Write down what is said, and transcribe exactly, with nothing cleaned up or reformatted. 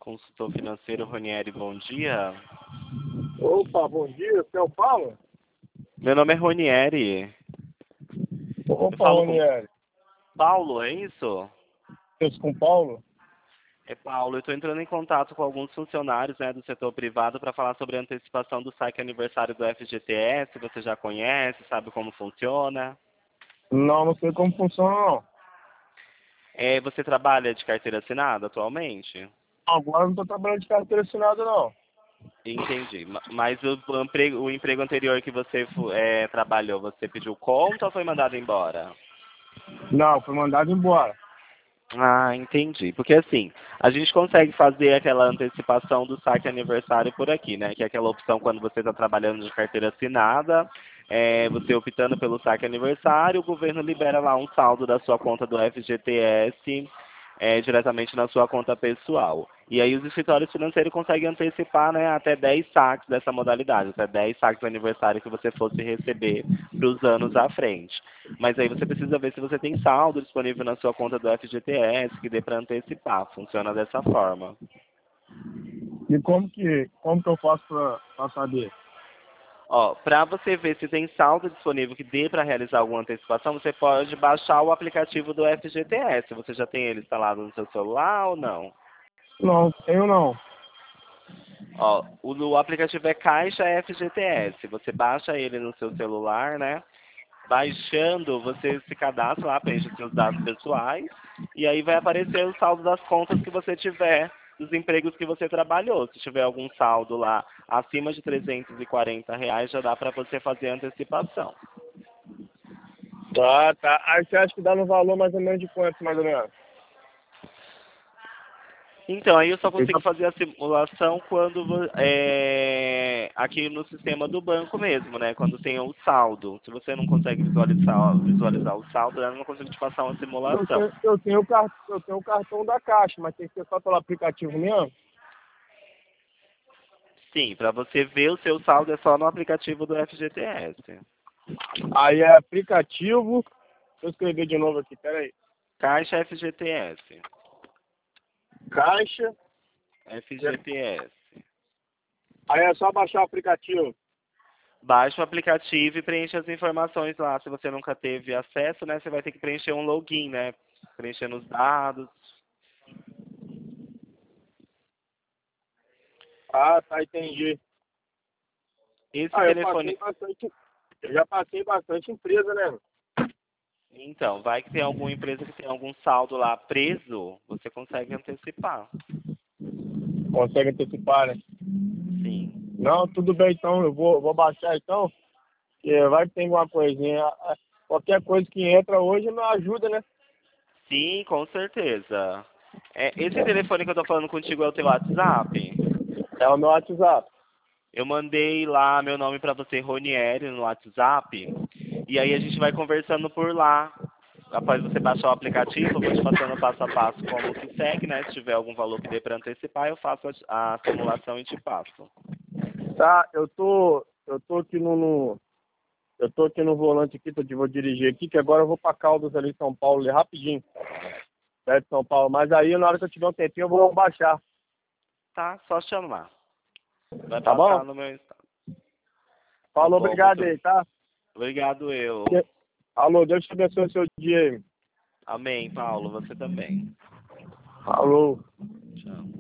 consultor financeiro Ronieri, bom dia. Opa, bom dia, você é o Paulo? Meu nome é Ronieri. Eu Opa, falo com Ronieri. Paulo, é isso? Isso com Paulo? É Paulo, eu estou entrando em contato com alguns funcionários, né, do setor privado para falar sobre a antecipação do saque aniversário do F G T S. Você já conhece, sabe como funciona? Não, não sei como funciona, não. É, você trabalha de carteira assinada atualmente? Agora não estou trabalhando de carteira assinada, não. Entendi. Ma- Mas o, o emprego, o emprego anterior que você fu- é, trabalhou, você pediu conta ou foi mandado embora? Não, foi mandado embora. Ah, entendi. Porque assim, a gente consegue fazer aquela antecipação do saque aniversário por aqui, né? Que é aquela opção quando você está trabalhando de carteira assinada, é, você optando pelo saque aniversário, o governo libera lá um saldo da sua conta do F G T S, é, diretamente na sua conta pessoal. E aí os escritórios financeiros conseguem antecipar, né, até dez saques dessa modalidade, até dez saques do aniversário que você fosse receber para os anos à frente. Mas aí você precisa ver se você tem saldo disponível na sua conta do F G T S, que dê para antecipar. Funciona dessa forma. E como que, como que eu faço para saber? Ó, para você ver se tem saldo disponível que dê para realizar alguma antecipação, você pode baixar o aplicativo do F G T S. Você já tem ele instalado no seu celular ou não? Não, tenho não. Ó, o, o aplicativo é Caixa F G T S. Você baixa ele no seu celular, né? Baixando, você se cadastra lá, preenche seus dados pessoais e aí vai aparecer o saldo das contas que você tiver, dos empregos que você trabalhou. Se tiver algum saldo lá acima de trezentos e quarenta reais, já dá para você fazer a antecipação. Ah, tá. Aí você acha que dá no valor mais ou menos de quanto, mais ou menos? Então, aí eu só Eu consigo já- fazer a simulação quando vo- é, aqui no sistema do banco mesmo, né? Quando tem o saldo. Se você não consegue visualizar, visualizar o saldo, eu não consigo te passar uma eu simulação. tenho, eu tenho o car- eu tenho o cartão da Caixa, mas tem que ser só pelo aplicativo mesmo? Sim, para você ver o seu saldo é só no aplicativo do F G T S. Aí é aplicativo. Deixa eu escrever de novo aqui, peraí. Caixa F G T S. Caixa. F G T S. Aí é só baixar o aplicativo. Baixa o aplicativo e preenche as informações lá. Se você nunca teve acesso, né, você vai ter que preencher um login, né? Preenchendo os dados. Ah, tá, entendi. Esse Ah, eu passei telefone. bastante, eu já passei bastante empresa, né? Então, vai que tem alguma empresa que tem algum saldo lá preso, você consegue antecipar. Consegue antecipar, né? Sim. Não, tudo bem então, eu vou, vou baixar então, que vai que tem alguma coisinha. Ah, qualquer coisa que entra hoje não ajuda, né? Sim, com certeza. É, esse telefone que eu tô falando contigo é o teu WhatsApp? É o meu WhatsApp. Eu mandei lá meu nome para você, Ronieri, no WhatsApp. E aí a gente vai conversando por lá. Após você baixar o aplicativo, eu vou te passando passo a passo como que segue, né? Se tiver algum valor que dê para antecipar, eu faço a, a simulação e te passo. Tá, eu tô, eu tô aqui no, no- eu tô aqui no volante aqui, tô, vou dirigir aqui, que agora eu vou pra Caldas ali em São Paulo, ali rapidinho, perto de São Paulo. Mas aí na hora que eu tiver um tempinho eu vou baixar, Tá? Só chamar. Vai tá bom? passar no meu estado. Tá Falou, bom, obrigado muito aí, tá? obrigado eu. Alô, Deus te abençoe o seu dia aí. Amém, Paulo, você também. Falou. Tchau.